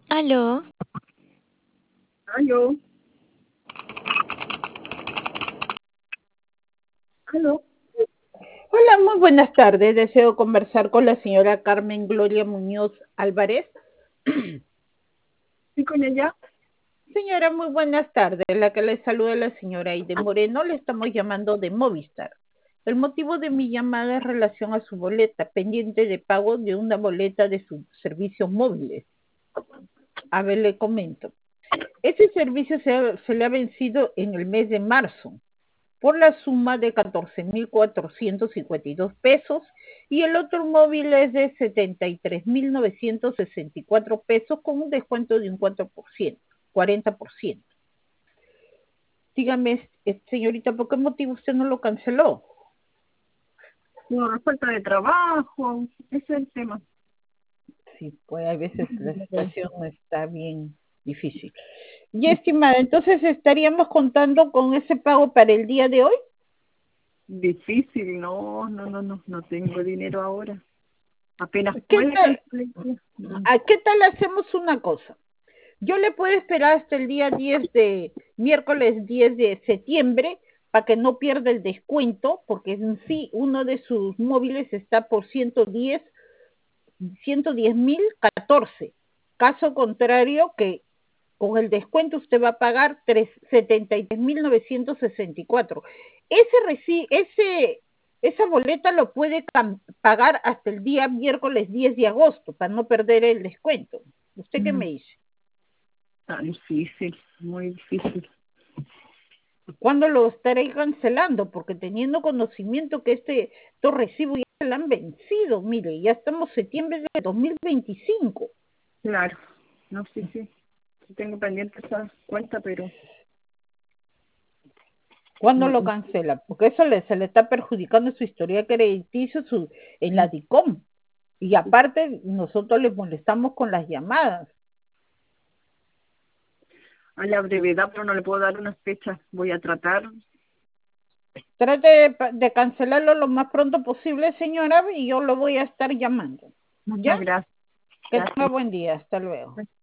Aló, Aló, aló. Hola, muy buenas tardes. Deseo conversar con la señora Carmen Gloria Muñoz Álvarez. ¿Sí con ella? Señora, muy buenas tardes. La que le saluda es la señora Aide Moreno. Le estamos llamando de Movistar. El motivo de mi llamada es relación a su boleta, pendiente de pago de una boleta de sus servicios móviles. A ver, le comento. Ese servicio se le ha vencido en el mes de marzo por la suma de 14.452 pesos y el otro móvil es de 73.964 pesos con un descuento de un 4%, 40%. Dígame, señorita, ¿por qué motivo usted no lo canceló? Por falta de trabajo, ese es el tema. Sí, pues a veces la situación está bien difícil. Y estimada, entonces estaríamos contando con ese pago para el día de hoy. Difícil, no tengo dinero ahora. Apenas ¿Qué puede tal, cancelar. ¿qué tal hacemos una cosa? Yo le puedo esperar hasta el día 10 de miércoles 10 de septiembre para que no pierda el descuento, porque en sí uno de sus móviles está por 110.014. Caso contrario, que con el descuento usted va a pagar 73.964. Esa boleta lo puede pagar hasta el día miércoles 10 de agosto para no perder el descuento. ¿Usted qué me Mm, dice? Está difícil, muy difícil. ¿Cuándo lo estaré cancelando? Porque teniendo conocimiento que estos recibos ya se le han vencido, mire, ya estamos en septiembre de 2025. Claro, no, sí. Sí tengo pendiente esa cuenta, pero ¿Cuándo no, lo cancela? Porque eso se le está perjudicando su historia crediticia en la DICOM. Y aparte, nosotros le molestamos con las llamadas. a la brevedad, pero no le puedo dar una fecha. Voy a tratar. Trate de cancelarlo lo más pronto posible, señora, y yo lo voy a estar llamando. ¿Ya? Muchas gracias. Que tenga buen día. Hasta luego.